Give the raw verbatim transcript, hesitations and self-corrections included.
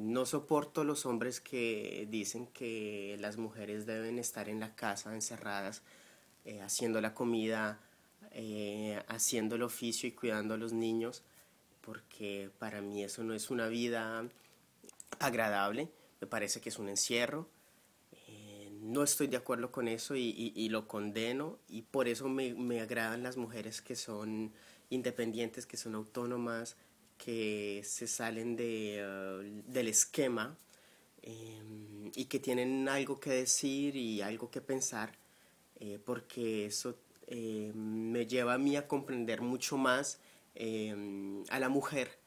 no soporto los hombres que dicen que las mujeres deben estar en la casa encerradas, eh, haciendo la comida, eh, haciendo el oficio y cuidando a los niños, porque para mí eso no es una vida agradable, me parece que es un encierro. Eh, no estoy de acuerdo con eso y, y- y lo condeno, y por eso me, me agradan las mujeres que son independientes, que son autónomas, que se salen de, eh, del esquema, eh, y que tienen algo que decir y algo que pensar, eh, porque eso eh, me lleva a mí a comprender mucho más eh, a la mujer